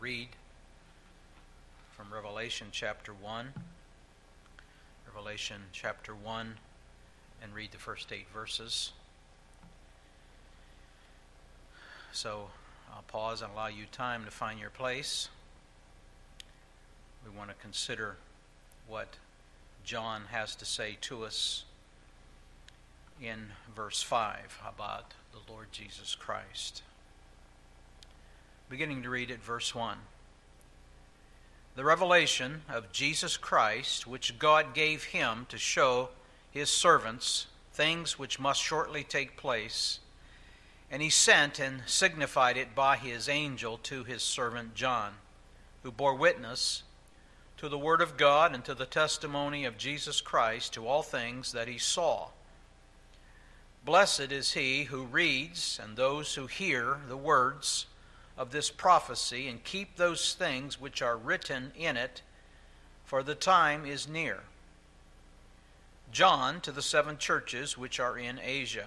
read from Revelation chapter 1. Revelation chapter 1, and read the first 8 verses. So I'll pause and allow you time to find your place. We want to consider what John has to say to us in verse 5 about the Lord Jesus Christ. Beginning to read at verse 1. The revelation of Jesus Christ, which God gave him to show his servants things which must shortly take place, and he sent and signified it by his angel to his servant John, who bore witness to the word of God and to the testimony of Jesus Christ, to all things that he saw. Blessed is he who reads and those who hear the words of this prophecy and keep those things which are written in it, for the time is near. John, to the 7 churches which are in Asia.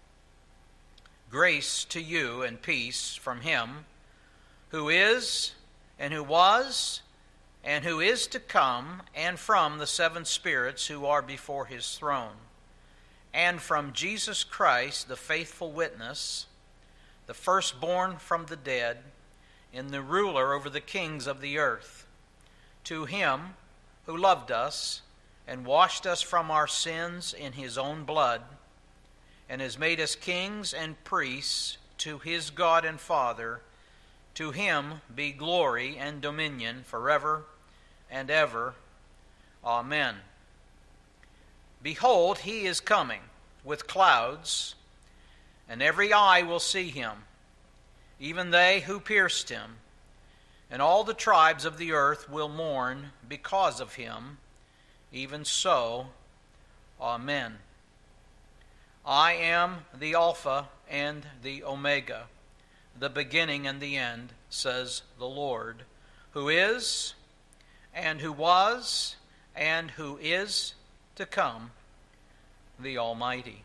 Grace to you and peace from him who is, and who was, and who is to come, and from the 7 spirits who are before his throne, and from Jesus Christ, the faithful witness, the firstborn from the dead, and the ruler over the kings of the earth. To him who loved us and washed us from our sins in his own blood, and has made us kings and priests to his God and Father, to him be glory and dominion forever and ever. Amen. Behold, he is coming with clouds, and every eye will see him, even they who pierced him, and all the tribes of the earth will mourn because of him. Even so, Amen. I am the Alpha and the Omega, the beginning and the end, says the Lord, who is, and who was, and who is to come, the Almighty.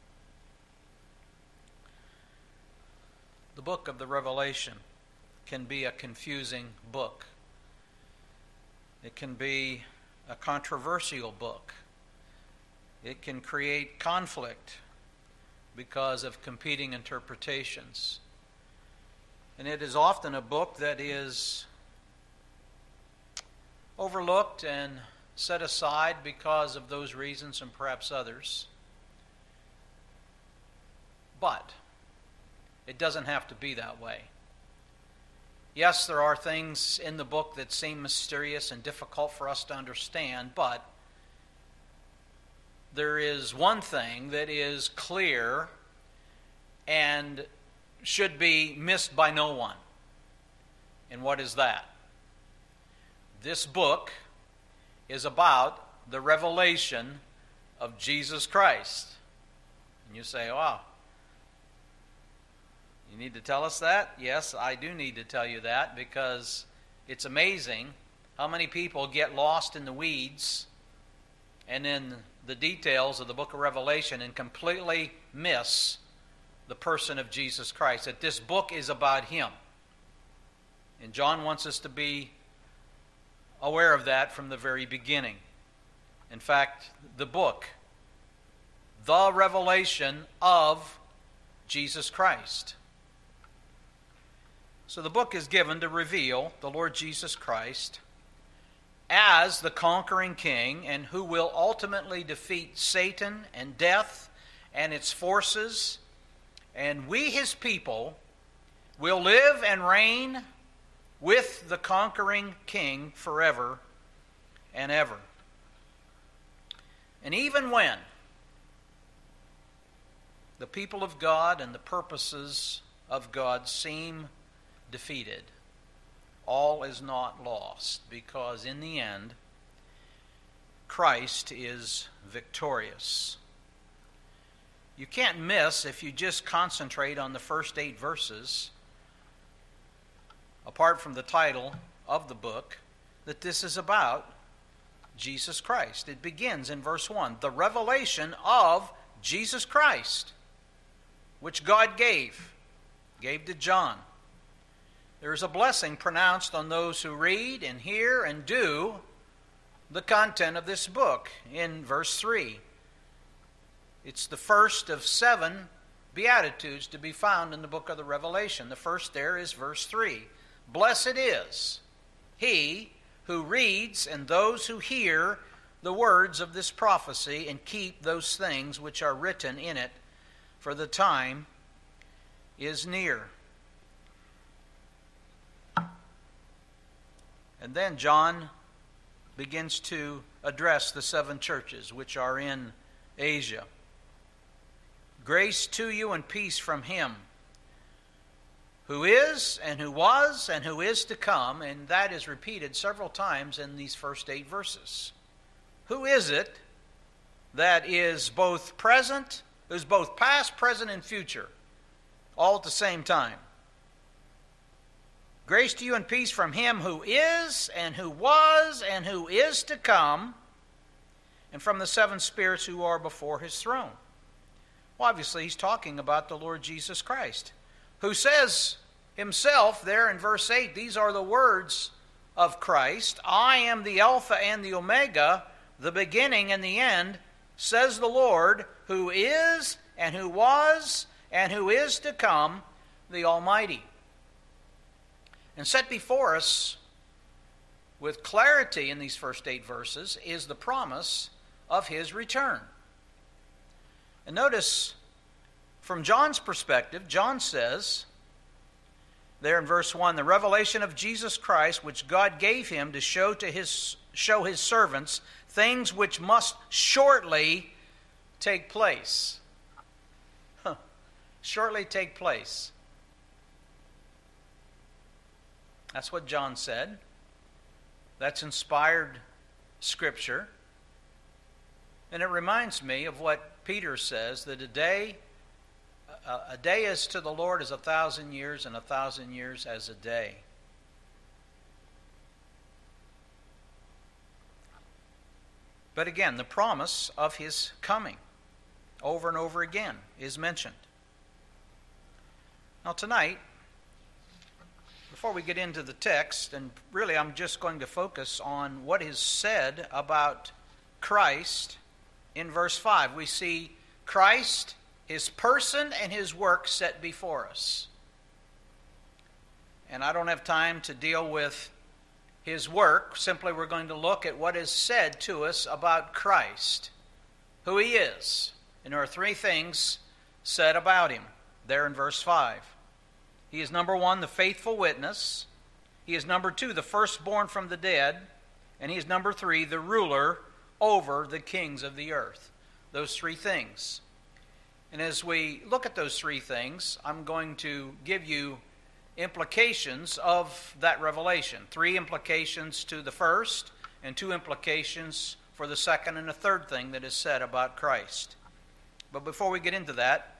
The book of the Revelation can be a confusing book. It can be a controversial book. It can create conflict because of competing interpretations. And it is often a book that is overlooked and set aside because of those reasons and perhaps others. But it doesn't have to be that way. Yes, there are things in the book that seem mysterious and difficult for us to understand, but there is one thing that is clear and should be missed by no one. And what is that? This book is about the revelation of Jesus Christ. And you say, wow, you need to tell us that? Yes, I do need to tell you that, because it's amazing how many people get lost in the weeds and in the details of the book of Revelation and completely miss the person of Jesus Christ, that this book is about him. And John wants us to be aware of that from the very beginning. In fact, the book, the revelation of Jesus Christ. So the book is given to reveal the Lord Jesus Christ as the conquering king, and who will ultimately defeat Satan and death and its forces. And we, his people, will live and reign with the conquering king forever and ever. And even when the people of God and the purposes of God seem defeated, all is not lost, because in the end, Christ is victorious. You can't miss, if you just concentrate on the first 8 verses, apart from the title of the book, that this is about Jesus Christ. It begins in verse 1, the revelation of Jesus Christ, which God gave to John. There is a blessing pronounced on those who read and hear and do the content of this book in verse 3. It's the first of 7 Beatitudes to be found in the book of the Revelation. The first there is verse 3. Blessed is he who reads and those who hear the words of this prophecy and keep those things which are written in it, for the time is near. And then John begins to address the 7 churches which are in Asia. Grace to you and peace from him who is and who was and who is to come, and that is repeated several times in these first 8 verses. Who is it that is both present, who's both past, present, and future, all at the same time? Grace to you and peace from him who is and who was and who is to come, and from the 7 spirits who are before his throne. Well, obviously, he's talking about the Lord Jesus Christ, who says himself there in verse 8, these are the words of Christ, I am the Alpha and the Omega, the beginning and the end, says the Lord, who is and who was and who is to come, the Almighty. And set before us with clarity in these first 8 verses is the promise of his return. And notice, from John's perspective, John says, there in verse 1, the revelation of Jesus Christ, which God gave him to show his servants things which must shortly take place. Shortly take place. That's what John said. That's inspired Scripture. And it reminds me of what Peter says, that a day is to the Lord as 1,000 years, and 1,000 years as a day. But again, the promise of his coming, over and over again, is mentioned. Now tonight, before we get into the text, and really I'm just going to focus on what is said about Christ in verse 5. We see Christ, his person, and his work set before us. And I don't have time to deal with his work. Simply we're going to look at what is said to us about Christ, who he is. And there are 3 things said about him there in verse 5. He is number 1, the faithful witness. He is number 2, the firstborn from the dead. And he is number 3, the ruler over the kings of the earth. Those 3 things. And as we look at those 3 things, I'm going to give you implications of that revelation. 3 implications to the first, and 2 implications for the second and the third thing that is said about Christ. But before we get into that,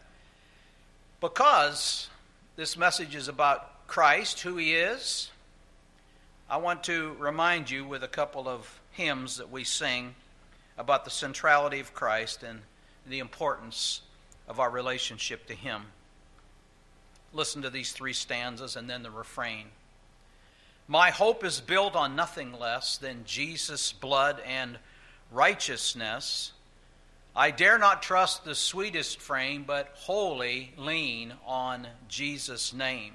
because this message is about Christ, who he is, I want to remind you with a couple of hymns that we sing about the centrality of Christ and the importance of our relationship to him. Listen to these 3 stanzas and then the refrain. My hope is built on nothing less than Jesus' blood and righteousness. I dare not trust the sweetest frame, but wholly lean on Jesus' name.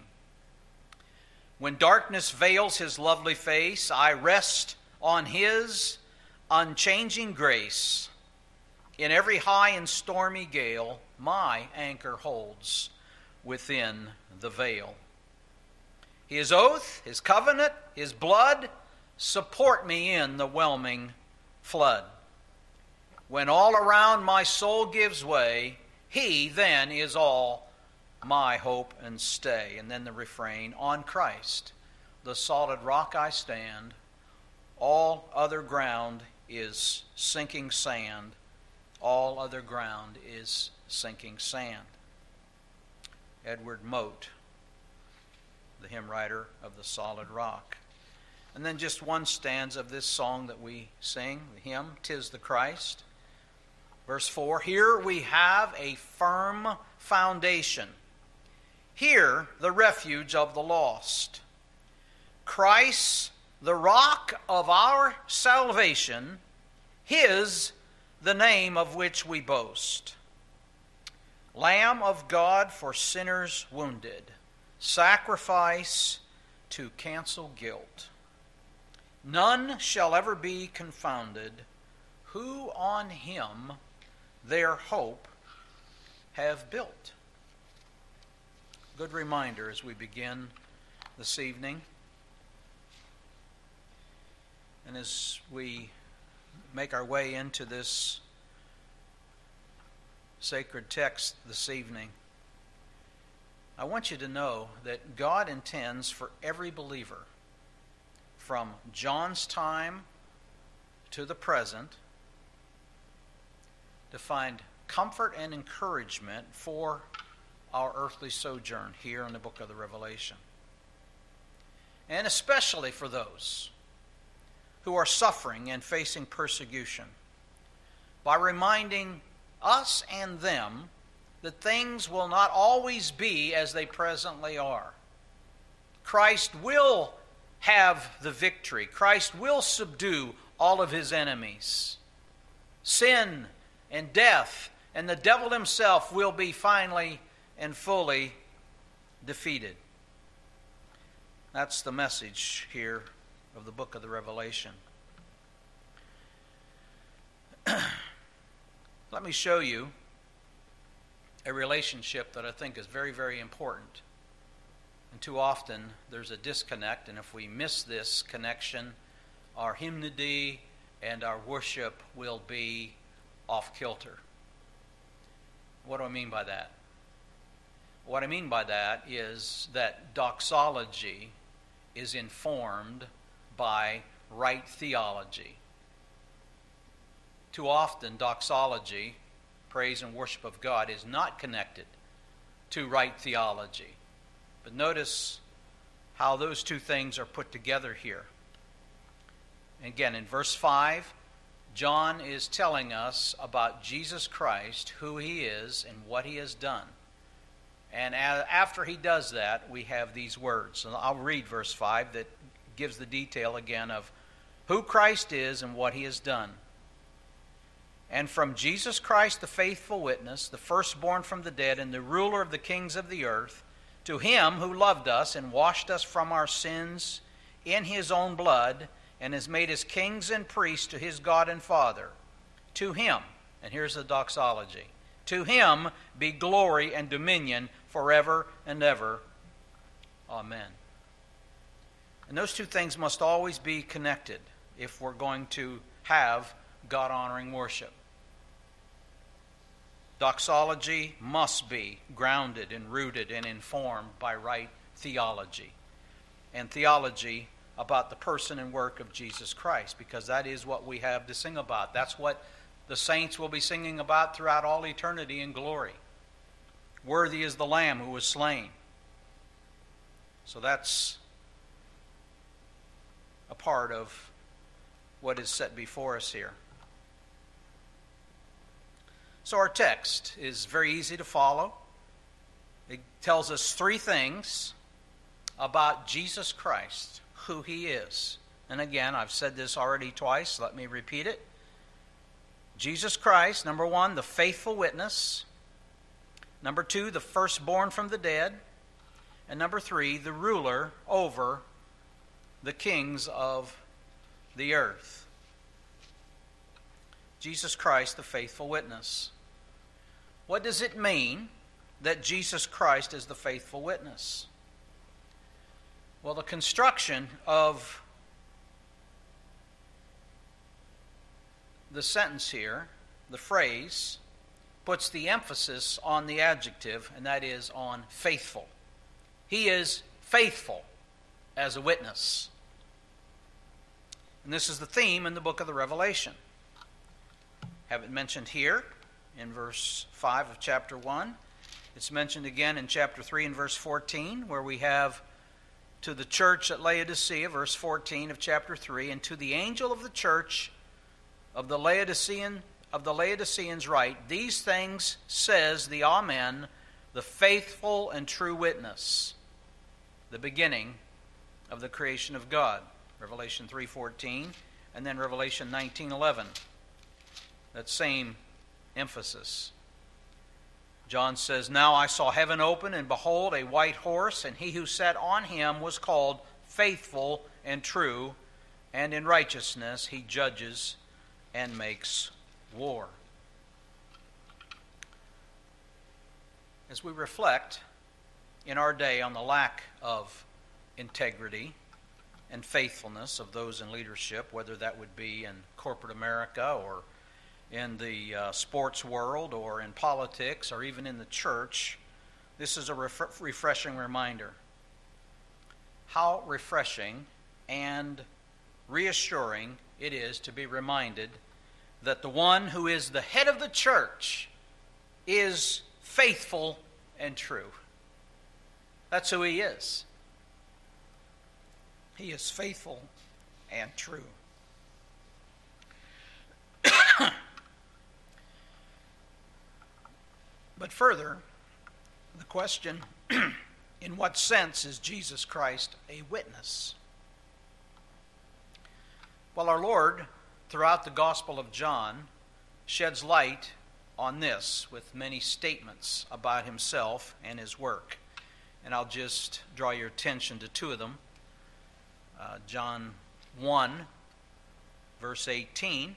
When darkness veils his lovely face, I rest on his unchanging grace. In every high and stormy gale, my anchor holds within the veil. His oath, his covenant, his blood support me in the whelming flood. When all around my soul gives way, he then is all my hope and stay. And then the refrain, on Christ, the solid rock I stand, all other ground is sinking sand, all other ground is sinking sand. Edward Mote, the hymn writer of the Solid Rock. And then just one stanza of this song that we sing, the hymn, "'Tis the Christ." Verse 4, here we have a firm foundation. Here the refuge of the lost. Christ, the rock of our salvation, his the name of which we boast. Lamb of God for sinners wounded, sacrifice to cancel guilt. None shall ever be confounded, who on him their hope have built. Good reminder as we begin this evening. And as we make our way into this sacred text this evening, I want you to know that God intends for every believer, from John's time to the present, to find comfort and encouragement for our earthly sojourn here in the book of the Revelation. And especially for those who are suffering and facing persecution, by reminding us and them that things will not always be as they presently are. Christ will have the victory. Christ will subdue all of his enemies. Sin and death and the devil himself will be finally and fully defeated. That's the message here of the book of the Revelation. Let me show you a relationship that I think is very, very important. And too often there's a disconnect, and if we miss this connection, our hymnody and our worship will be off kilter. What do I mean by that? What I mean by that is that doxology is informed by right theology. Too often, doxology, praise and worship of God, is not connected to right theology. But notice how those two things are put together here. Again, in verse 5, John is telling us about Jesus Christ, who he is and what he has done. And after he does that, we have these words. And I'll read verse 5 that gives the detail again of who Christ is and what he has done. And from Jesus Christ, the faithful witness, the firstborn from the dead, and the ruler of the kings of the earth, to him who loved us and washed us from our sins in his own blood, and has made us kings and priests to his God and Father. To him, and here's the doxology, to him be glory and dominion forever and ever. Amen. And those two things must always be connected if we're going to have God-honoring worship. Doxology must be grounded and rooted and informed by right theology. And theology about the person and work of Jesus Christ, because that is what we have to sing about. That's what the saints will be singing about throughout all eternity in glory. Worthy is the Lamb who was slain. So that's a part of what is set before us here. So our text is very easy to follow. It tells us three things about Jesus Christ, who he is. And again, I've said this already twice. Let me repeat it. Jesus Christ, number one, the faithful witness. Number two, the firstborn from the dead. And number three, the ruler over the kings of the earth. Jesus Christ, the faithful witness. What does it mean that Jesus Christ is the faithful witness? Well, the construction of the sentence here, the phrase, puts the emphasis on the adjective, and that is on faithful. He is faithful as a witness. And this is the theme in the book of the Revelation. Have it mentioned here in verse 5 of chapter 1. It's mentioned again in chapter 3 and verse 14, where we have to the church at Laodicea, verse 14 of chapter 3, and to the angel of the church of the Laodiceans write, these things says the Amen, the faithful and true witness, the beginning of the creation of God. Revelation 3:14, and then Revelation 19:11. That same emphasis. John says, "Now I saw heaven open, and behold, a white horse, and he who sat on him was called Faithful and True, and in righteousness he judges and makes war." As we reflect in our day on the lack of integrity and faithfulness of those in leadership, whether that would be in corporate America or in the sports world or in politics or even in the church, this is a refreshing reminder. How refreshing and reassuring it is to be reminded that the one who is the head of the church is faithful and true. That's who he is. He is faithful and true. But further, the question, in what sense is Jesus Christ a witness? Well, our Lord, throughout the Gospel of John, sheds light on this with many statements about himself and his work. And I'll just draw your attention to two of them. John 1, verse 18.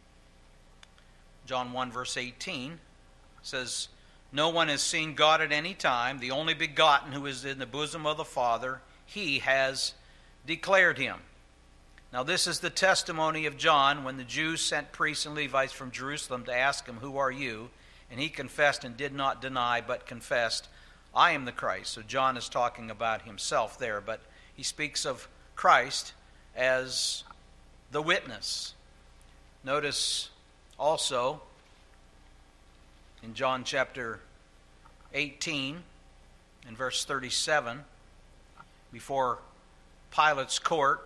John 1, verse 18 says, "No one has seen God at any time. The only begotten who is in the bosom of the Father, he has declared him." Now this is the testimony of John when the Jews sent priests and Levites from Jerusalem to ask him, "Who are you?" And he confessed and did not deny, but confessed, "I am the Christ." So John is talking about himself there, but he speaks of Christ as the witness. Notice also in John chapter 18 and verse 37, before Pilate's court,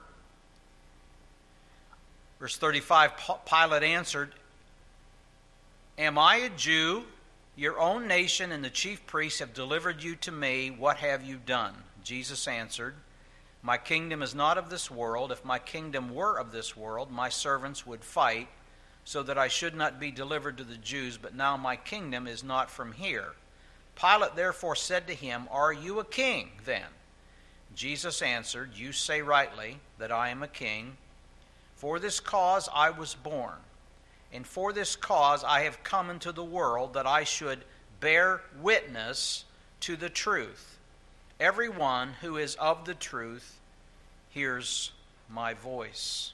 verse 35, Pilate answered, "Am I a Jew? Your own nation and the chief priests have delivered you to me. What have you done?" Jesus answered, "My kingdom is not of this world. If my kingdom were of this world, my servants would fight so that I should not be delivered to the Jews, but now my kingdom is not from here." Pilate therefore said to him, "Are you a king then?" Jesus answered, "You say rightly that I am a king. For this cause I was born, and for this cause I have come into the world, that I should bear witness to the truth. Everyone who is of the truth hears my voice."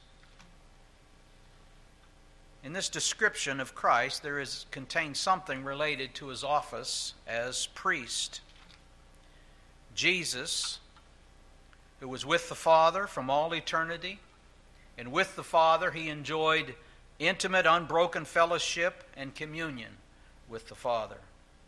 In this description of Christ, there is contained something related to his office as priest. Jesus, who was with the Father from all eternity, and with the Father he enjoyed intimate, unbroken fellowship and communion with the Father.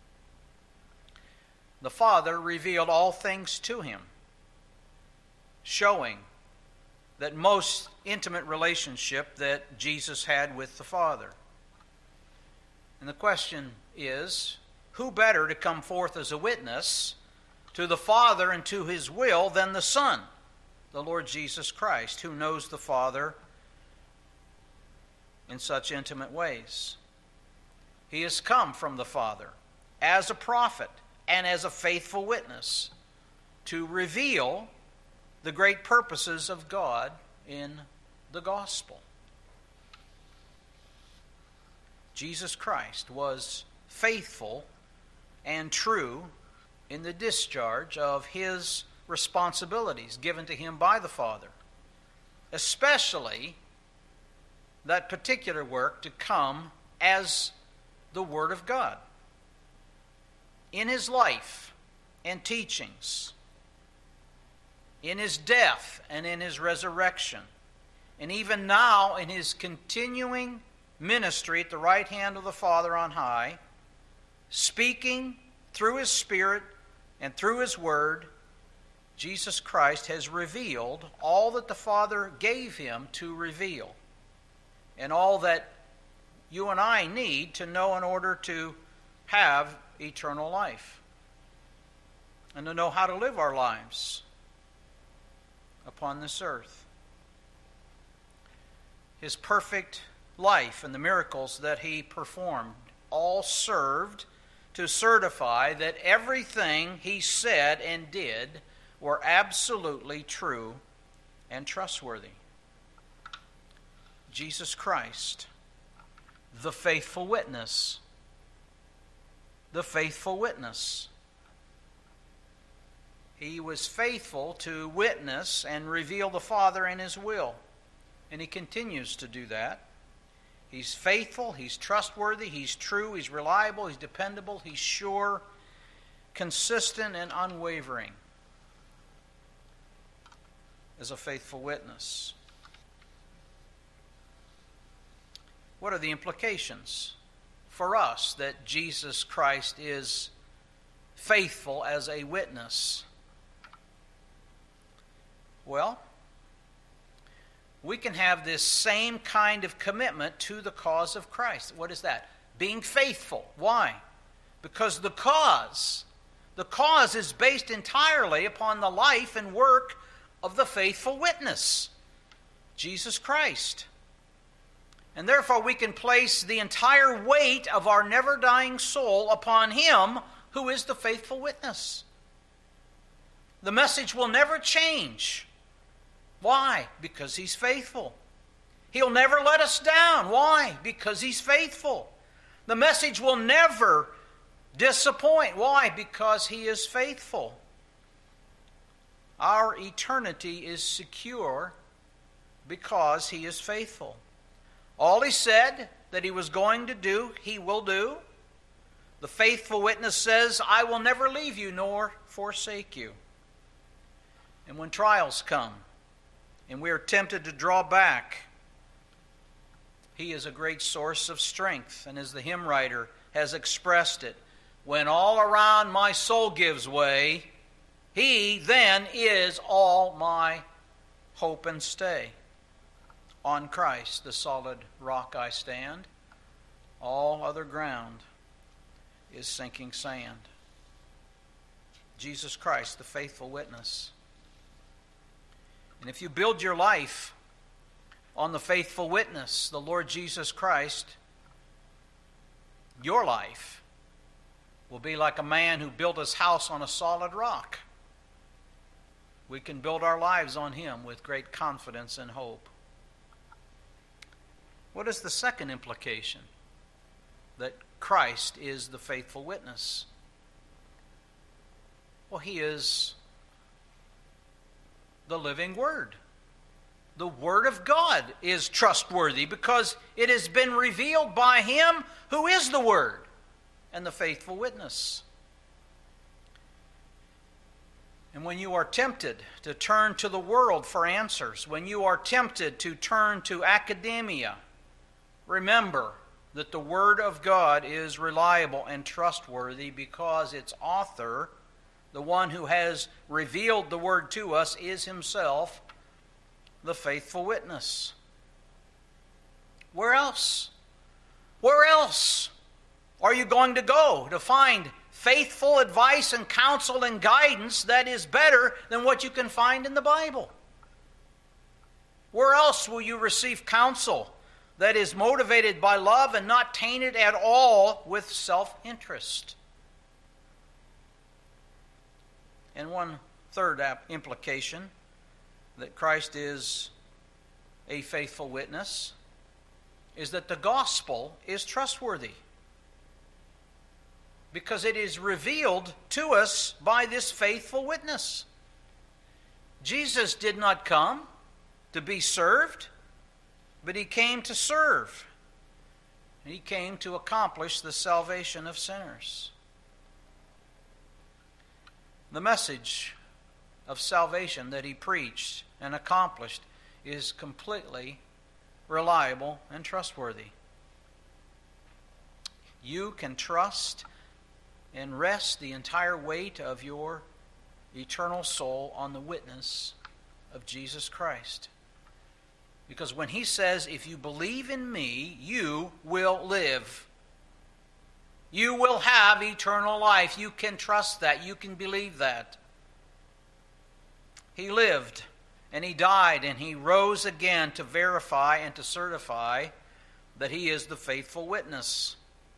The Father revealed all things to him, showing that most intimate relationship that Jesus had with the Father. And the question is, who better to come forth as a witness to the Father and to his will than the Son, the Lord Jesus Christ, who knows the Father in such intimate ways? He has come from the Father as a prophet and as a faithful witness to reveal the great purposes of God in the gospel. Jesus Christ was faithful and true in the discharge of his responsibilities given to him by the Father, especially that particular work to come as the Word of God. In his life and teachings, in his death and in his resurrection, and even now in his continuing ministry at the right hand of the Father on high, speaking through his Spirit and through his Word, Jesus Christ has revealed all that the Father gave him to reveal, and all that you and I need to know in order to have eternal life and to know how to live our lives. upon this earth. His perfect life and the miracles that he performed all served to certify that everything he said and did were absolutely true and trustworthy. Jesus Christ, the faithful witness. The faithful witness. He was faithful to witness and reveal the Father and His will. And He continues to do that. He's faithful, He's trustworthy, He's true, He's reliable, He's dependable, He's sure, consistent, and unwavering as a faithful witness. What are the implications for us that Jesus Christ is faithful as a witness? Well, we can have this same kind of commitment to the cause of Christ. What is that? Being faithful. Why? Because the cause is based entirely upon the life and work of the faithful witness, Jesus Christ. And therefore we can place the entire weight of our never-dying soul upon Him who is the faithful witness. The message will never change. Why? Because He's faithful. He'll never let us down. Why? Because He's faithful. The message will never disappoint. Why? Because He is faithful. Our eternity is secure because He is faithful. All He said that He was going to do, He will do. The faithful witness says, I will never leave you nor forsake you. And when trials come, and we are tempted to draw back, He is a great source of strength. And as the hymn writer has expressed it, when all around my soul gives way, He then is all my hope and stay. On Christ, the solid rock I stand. All other ground is sinking sand. Jesus Christ, the faithful witness. And if you build your life on the faithful witness, the Lord Jesus Christ, your life will be like a man who built his house on a solid rock. We can build our lives on Him with great confidence and hope. What is the second implication? That Christ is the faithful witness. Well, He is the living Word. The Word of God is trustworthy because it has been revealed by Him who is the Word and the faithful witness. And when you are tempted to turn to the world for answers, when you are tempted to turn to academia, remember that the Word of God is reliable and trustworthy because its author, the one who has revealed the Word to us, is Himself the faithful witness. Where else? Where else are you going to go to find faithful advice and counsel and guidance that is better than what you can find in the Bible? Where else will you receive counsel that is motivated by love and not tainted at all with self-interest? And one third implication that Christ is a faithful witness is that the gospel is trustworthy because it is revealed to us by this faithful witness. Jesus did not come to be served, but He came to serve. He came to accomplish the salvation of sinners. The message of salvation that He preached and accomplished is completely reliable and trustworthy. You can trust and rest the entire weight of your eternal soul on the witness of Jesus Christ. Because when He says, if you believe in me, you will live. You will have eternal life. You can trust that. You can believe that. He lived and he died, and he rose again to verify and to certify that he is the faithful witness.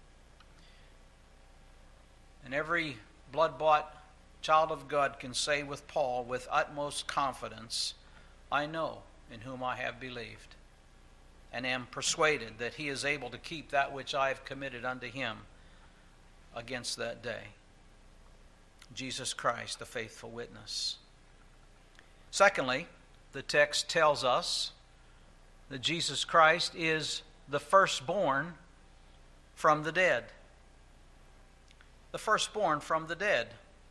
And every blood-bought child of God can say with Paul, with utmost confidence, I know in whom I have believed, and am persuaded that he is able to keep that which I have committed unto him against that day. Jesus Christ, the faithful witness. Secondly, the text tells us that Jesus Christ is the firstborn from the dead. The firstborn from the dead.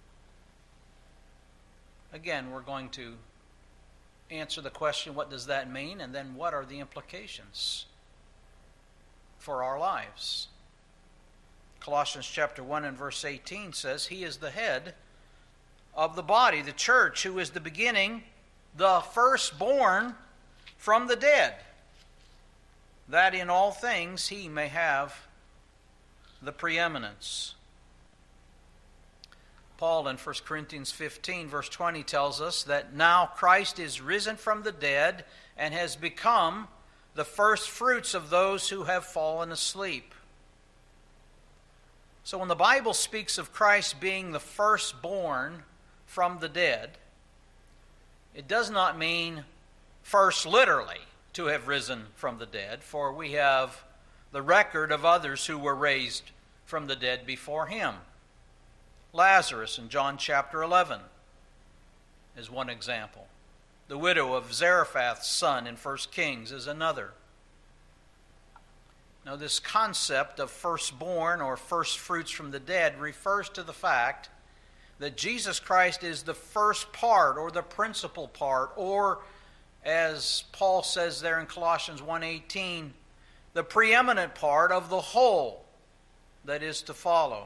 Again, we're going to answer the question, what does that mean? And then what are the implications for our lives? Colossians chapter 1 and verse 18 says, He is the head of the body, the church, who is the beginning, the firstborn from the dead, that in all things he may have the preeminence. Paul in 1 Corinthians 15 verse 20 tells us that now Christ is risen from the dead and has become the first fruits of those who have fallen asleep. So when the Bible speaks of Christ being the firstborn from the dead, it does not mean first literally to have risen from the dead, for we have the record of others who were raised from the dead before him. Lazarus in John chapter 11 is one example. The widow of Zarephath's son in 1 Kings is another. Now, this concept of firstborn or first fruits from the dead refers to the fact that Jesus Christ is the first part or the principal part, or as Paul says there in Colossians 1:18, the preeminent part of the whole that is to follow.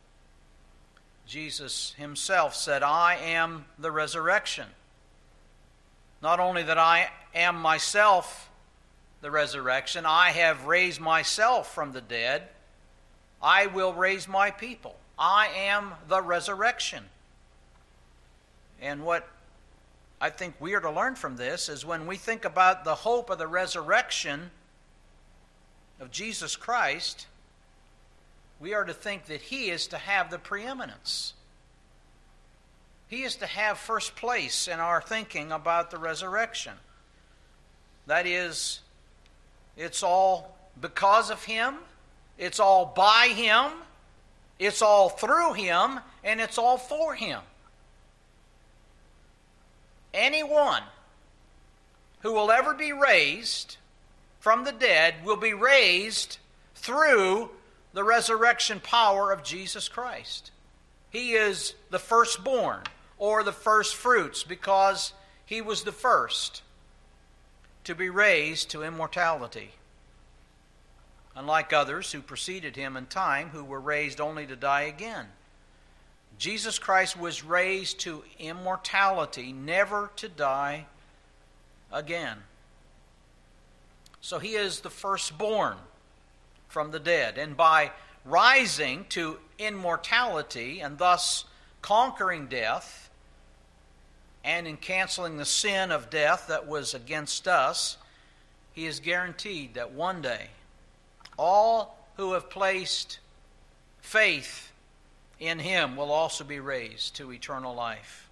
Jesus himself said, I am the resurrection. Not only that I am myself the resurrection, I have raised myself from the dead. I will raise my people. I am the resurrection. And what I think we are to learn from this is when we think about the hope of the resurrection of Jesus Christ, we are to think that he is to have the preeminence. He is to have first place in our thinking about the resurrection. That is, it's all because of him, it's all by him, it's all through him, and it's all for him. Anyone who will ever be raised from the dead will be raised through the resurrection power of Jesus Christ. He is the firstborn, or the first fruits, because he was the first to be raised to immortality. Unlike others who preceded him in time, who were raised only to die again. Jesus Christ was raised to immortality, never to die again. So he is the firstborn from the dead. And by rising to immortality and thus conquering death, and in canceling the sin of death that was against us, he is guaranteed that one day all who have placed faith in him will also be raised to eternal life.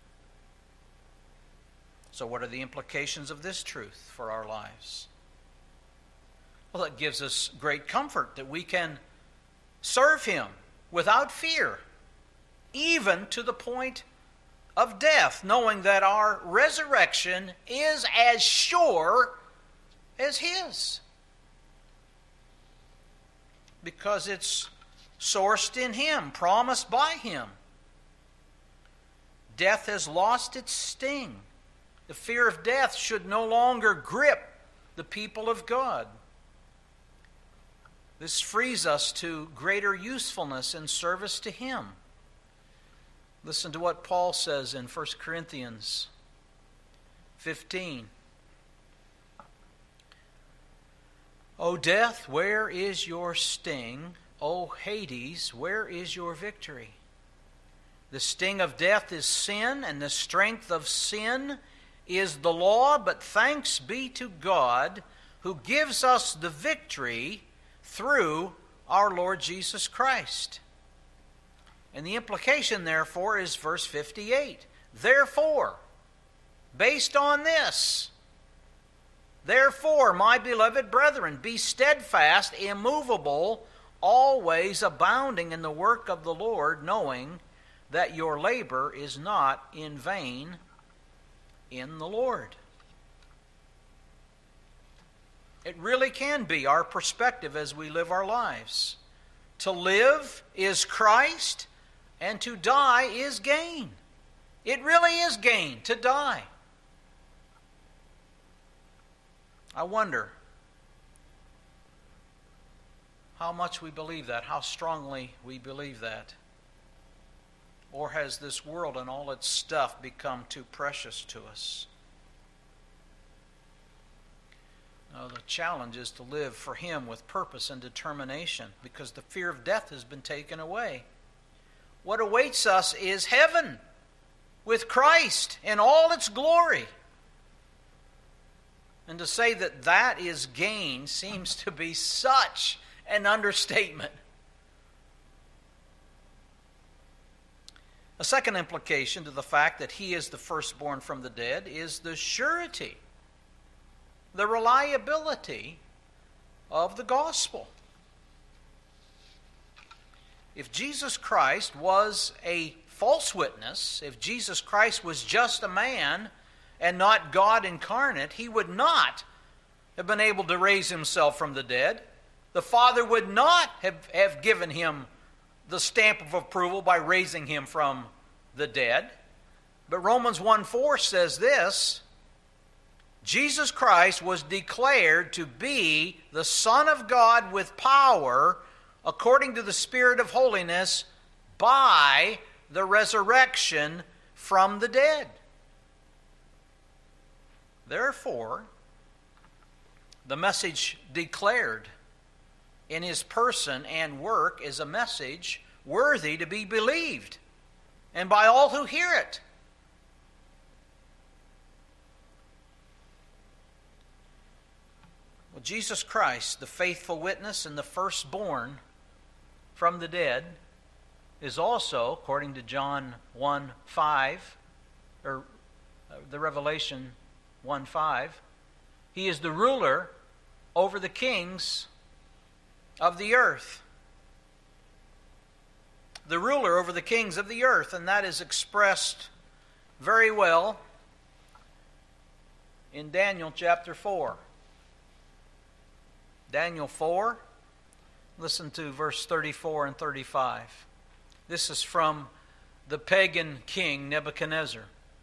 So what are the implications of this truth for our lives? Well, it gives us great comfort that we can serve him without fear, even to the point of death, knowing that our resurrection is as sure as his. Because it's sourced in him, promised by him. Death has lost its sting. The fear of death should no longer grip the people of God. This frees us to greater usefulness and service to him. Listen to what Paul says in 1 Corinthians 15. O death, where is your sting? O Hades, where is your victory? The sting of death is sin, and the strength of sin is the law, but thanks be to God who gives us the victory through our Lord Jesus Christ. And the implication, therefore, is verse 58. Therefore, based on this, therefore, my beloved brethren, be steadfast, immovable, always abounding in the work of the Lord, knowing that your labor is not in vain in the Lord. It really can be our perspective as we live our lives. To live is Christ, and to die is gain. It really is gain to die. I wonder how much we believe that, how strongly we believe that. Or has this world and all its stuff become too precious to us? No, the challenge is to live for Him with purpose and determination, because the fear of death has been taken away. What awaits us is heaven with Christ in all its glory. And to say that that is gain seems to be such an understatement. A second implication to the fact that He is the firstborn from the dead is the surety, the reliability of the gospel. If Jesus Christ was a false witness, if Jesus Christ was just a man and not God incarnate, He would not have been able to raise Himself from the dead. The Father would not have given Him the stamp of approval by raising Him from the dead. But Romans 1:4 says this: Jesus Christ was declared to be the Son of God with power, according to the Spirit of holiness, by the resurrection from the dead. Therefore, the message declared in His person and work is a message worthy to be believed, and by all who hear it. Well, Jesus Christ, the faithful witness and the firstborn from the dead, is also, according to John 1:5, or the Revelation 1:5, He is the ruler over the kings of the earth. The ruler over the kings of the earth, and that is expressed very well in Daniel chapter 4. Daniel 4, listen to verse 34 and 35. This is from the pagan king Nebuchadnezzar.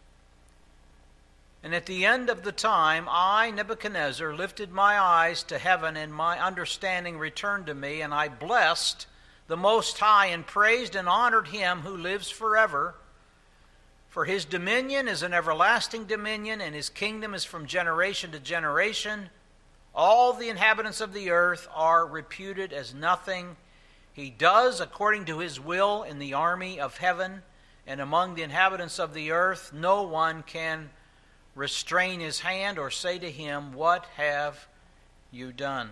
And at the end of the time, I, Nebuchadnezzar, lifted my eyes to heaven, and my understanding returned to me, and I blessed the Most High, and praised and honored Him who lives forever. For His dominion is an everlasting dominion, and His kingdom is from generation to generation. All the inhabitants of the earth are reputed as nothing. He does according to His will in the army of heaven, and among the inhabitants of the earth no one can restrain His hand or say to Him, "What have you done?"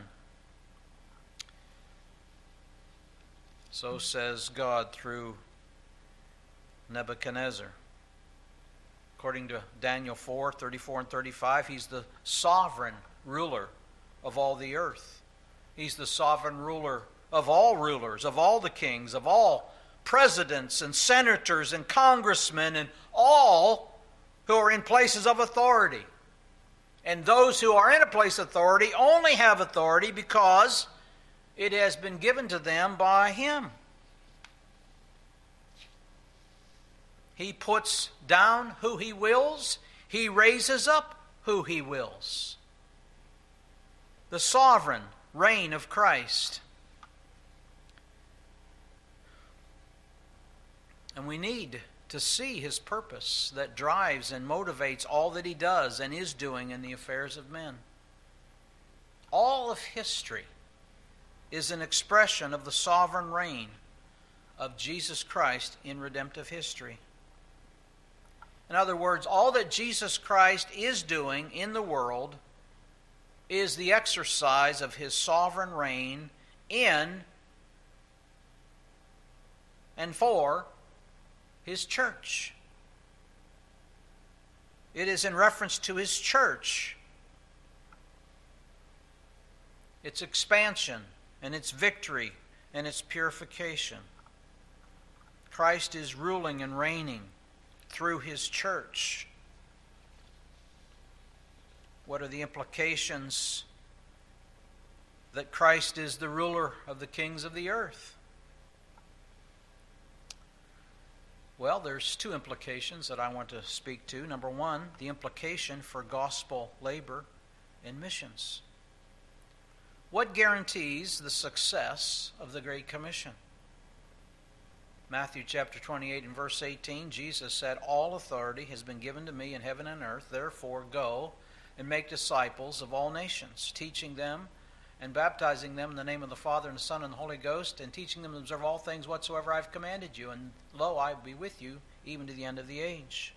So says God through Nebuchadnezzar. According to Daniel 4, 34 and 35, He's the sovereign ruler of all the earth. He's the sovereign ruler of all rulers, of all the kings, of all presidents and senators and congressmen, and all who are in places of authority. And those who are in a place of authority only have authority because it has been given to them by Him. He puts down who He wills. He raises up who He wills. The sovereign reign of Christ. And we need to see His purpose that drives and motivates all that He does and is doing in the affairs of men. All of history is an expression of the sovereign reign of Jesus Christ in redemptive history. In other words, all that Jesus Christ is doing in the world is the exercise of his sovereign reign in and for his church. It is in reference to his church, its expansion and its victory and its purification. Christ is ruling and reigning through his church. What are the implications that Christ is the ruler of the kings of the earth? Well, there's two implications that I want to speak to. Number one, the implication for gospel labor and missions. What guarantees the success of the Great Commission? Matthew chapter 28 and verse 18, Jesus said, "All authority has been given to me in heaven and earth. Therefore go and make disciples of all nations, teaching them and baptizing them in the name of the Father and the Son and the Holy Ghost, and teaching them to observe all things whatsoever I have commanded you. And lo, I will be with you even to the end of the age."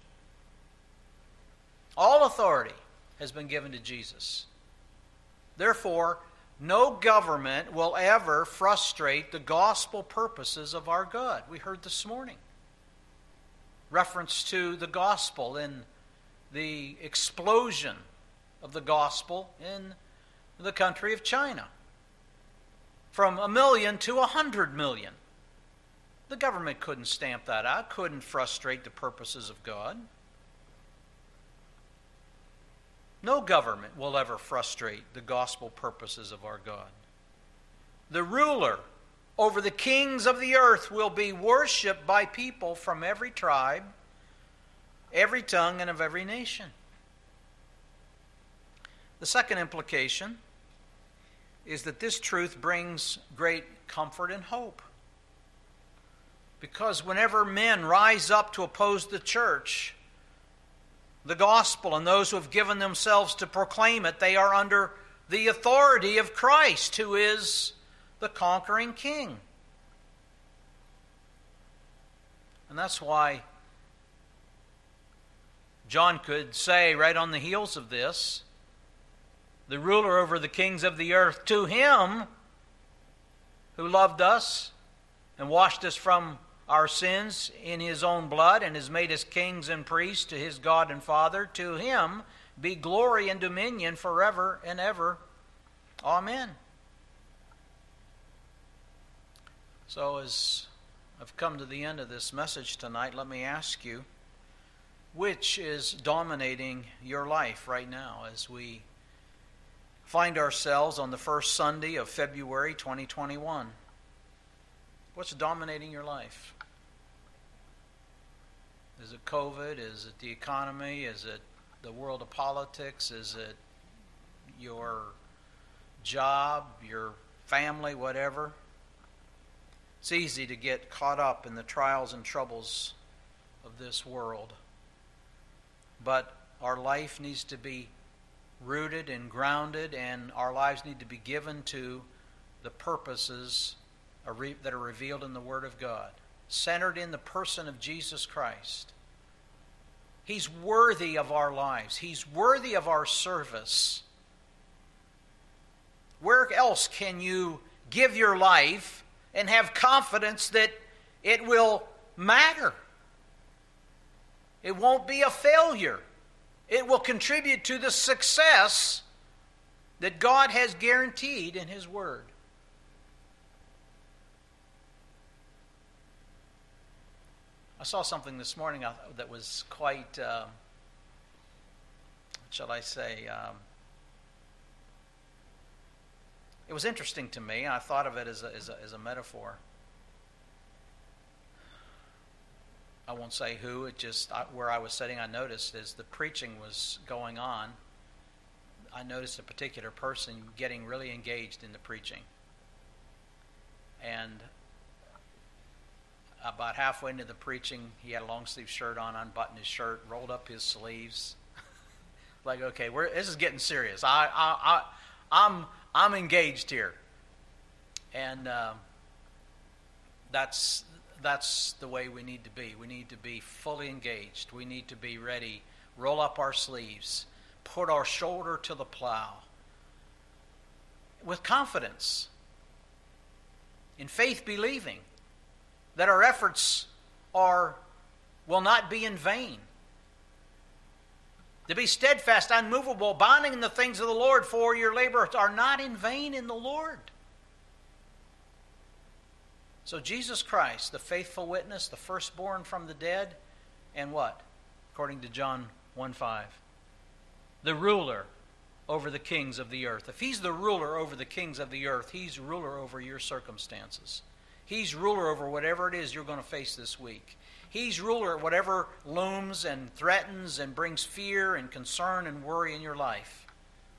All authority has been given to Jesus. Therefore, no government will ever frustrate the gospel purposes of our God. We heard this morning reference to the gospel in the explosion of the gospel in the country of China. From 1 million to 100 million. The government couldn't stamp that out, couldn't frustrate the purposes of God. No government will ever frustrate the gospel purposes of our God. The ruler over the kings of the earth will be worshipped by people from every tribe, every tongue, and of every nation. The second implication is that this truth brings great comfort and hope. Because whenever men rise up to oppose the church, the gospel, and those who have given themselves to proclaim it, they are under the authority of Christ, who is the conquering king. And that's why John could say right on the heels of this, the ruler over the kings of the earth, to him who loved us and washed us from our sins in his own blood and has made us kings and priests to his God and Father, to him be glory and dominion forever and ever. Amen. So as I've come to the end of this message tonight, let me ask you, which is dominating your life right now as we find ourselves on the first Sunday of February 2021? What's dominating your life? Is it COVID? Is it the economy? Is it the world of politics? Is it your job, your family, whatever? It's easy to get caught up in the trials and troubles of this world. But our life needs to be rooted and grounded, and our lives need to be given to the purposes that are revealed in the Word of God, centered in the person of Jesus Christ. He's worthy of our lives. He's worthy of our service. Where else can you give your life and have confidence that it will matter? It won't be a failure. It will contribute to the success that God has guaranteed in His Word. I saw something this morning that was quite, shall I say, it was interesting to me. I thought of it as a metaphor. I won't say who, it just, where I was sitting, I noticed as the preaching was going on, I noticed a particular person getting really engaged in the preaching. And about halfway into the preaching, he had a long sleeve shirt on, unbuttoned his shirt, rolled up his sleeves. Like, okay, this is getting serious. I'm engaged here. And that's that's the way we need to be. We need to be fully engaged. We need to be ready, roll up our sleeves, put our shoulder to the plow with confidence, in faith believing that our efforts will not be in vain. To be steadfast, unmovable, abounding in the things of the Lord, for your labors are not in vain in the Lord. So Jesus Christ, the faithful witness, the firstborn from the dead, and what? According to John 1:5, the ruler over the kings of the earth. If he's the ruler over the kings of the earth, he's ruler over your circumstances. He's ruler over whatever it is you're going to face this week. He's ruler at whatever looms and threatens and brings fear and concern and worry in your life.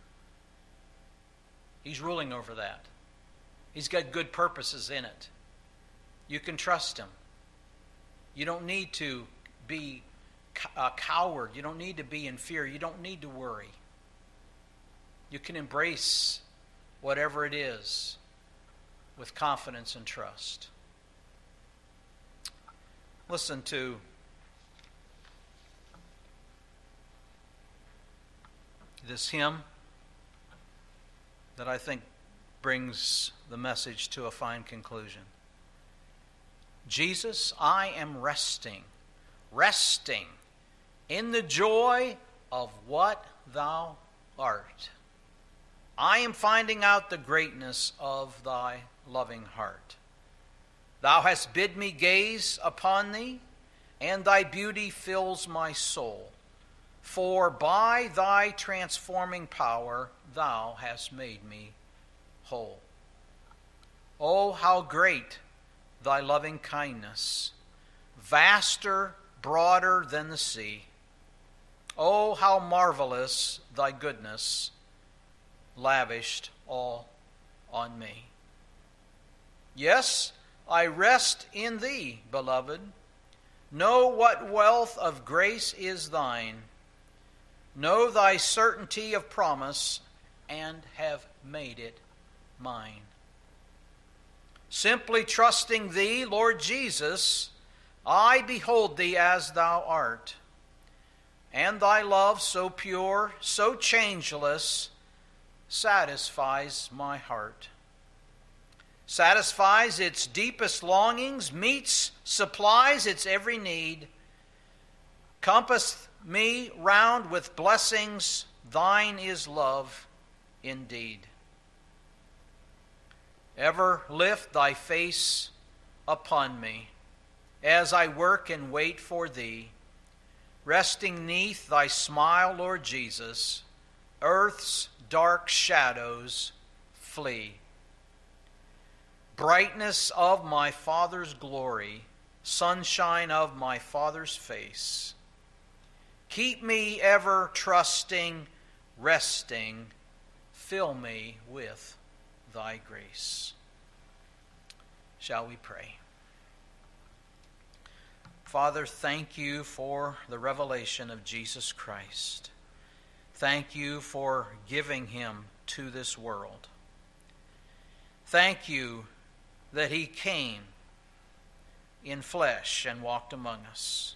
He's ruling over that. He's got good purposes in it. You can trust him. You don't need to be a coward. You don't need to be in fear. You don't need to worry. You can embrace whatever it is with confidence and trust. Listen to this hymn that I think brings the message to a fine conclusion. Jesus, I am resting in the joy of what thou art. I am finding out the greatness of thy loving heart. Thou hast bid me gaze upon thee, and thy beauty fills my soul. For by thy transforming power thou hast made me whole. Oh, how great thy loving kindness, vaster, broader than the sea. Oh, how marvelous thy goodness, lavished all on me. Yes, I rest in thee, beloved. Know what wealth of grace is thine. Know thy certainty of promise, and have made it mine. Simply trusting thee, Lord Jesus, I behold thee as thou art. And thy love so pure, so changeless, satisfies my heart. Satisfies its deepest longings, meets, supplies its every need. Compasseth me round with blessings, thine is love indeed. Ever lift thy face upon me, as I work and wait for thee. Resting neath thy smile, Lord Jesus, earth's dark shadows flee. Brightness of my Father's glory, sunshine of my Father's face. Keep me ever trusting, resting, fill me with thy grace. Shall we pray? Father, thank you for the revelation of Jesus Christ. Thank you for giving him to this world. Thank you that he came in flesh and walked among us.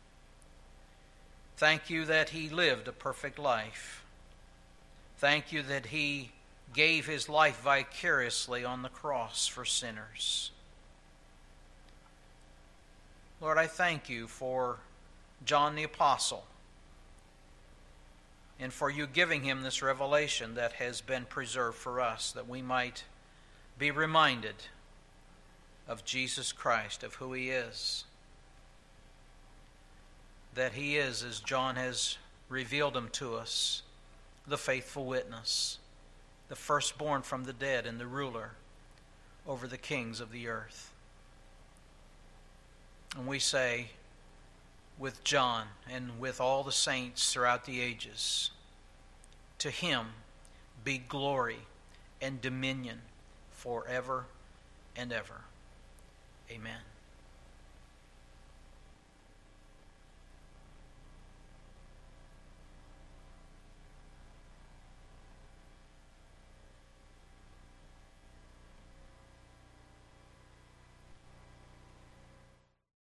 Thank you that he lived a perfect life. Thank you that he gave his life vicariously on the cross for sinners. Lord, I thank you for John the Apostle and for you giving him this revelation that has been preserved for us, that we might be reminded of Jesus Christ, of who he is. That he is, as John has revealed him to us, the faithful witness, the firstborn from the dead and the ruler over the kings of the earth. And we say, with John and with all the saints throughout the ages, to him be glory and dominion forever and ever. Amen.